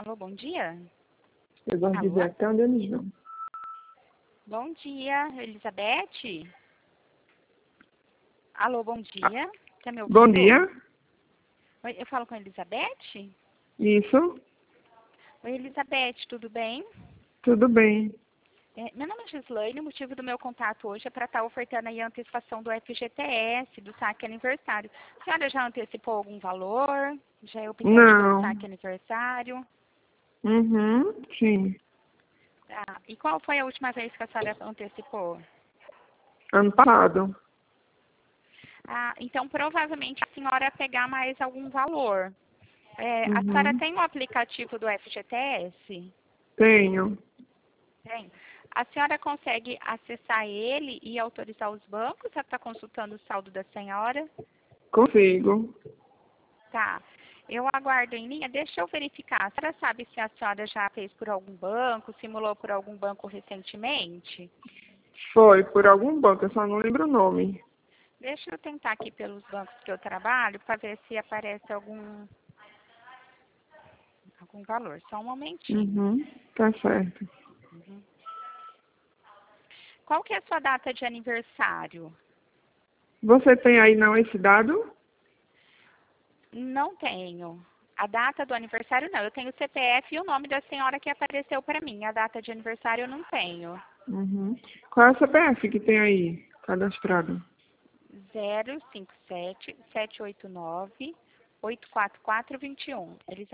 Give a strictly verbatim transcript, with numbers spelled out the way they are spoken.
Alô, bom dia? Eu gosto de Alô? ver até onde eles vão. Bom dia, Elizabeth? Alô, bom dia? Tá me ouvindo? Bom dia. Oi, eu falo com a Elizabeth? Isso? Oi, Elizabeth, tudo bem? Tudo bem. É, meu nome é Gislaine, o motivo do meu contato hoje é para estar ofertando aí a antecipação do F G T S, do saque aniversário. A senhora já antecipou algum valor? Já é o picante do Não. saque aniversário? Uhum, sim. Tá. E qual foi a última vez que a senhora antecipou? Ano passado. Ah, então provavelmente a senhora pegar mais algum valor. É, a senhora Uhum. tem o aplicativo do F G T S? Tenho. Tem. A senhora consegue acessar ele e autorizar os bancos? Você está consultando o saldo da senhora? Consigo. Tá. Eu aguardo em linha. Deixa eu verificar. A senhora sabe se a senhora já fez por algum banco, simulou por algum banco recentemente? Foi por algum banco, eu só não lembro o nome. Deixa eu tentar aqui pelos bancos que eu trabalho para ver se aparece algum, algum valor. Só um momentinho. Uhum, tá certo. Uhum. Qual que é a sua data de aniversário? Você tem aí não esse dado? Não tenho. A data do aniversário não. Eu tenho o C P F e o nome da senhora que apareceu para mim. A data de aniversário eu não tenho. Uhum. Qual é o C P F que tem aí cadastrado? zero cinco sete, sete oito nove, oito quatro quatro, dois um.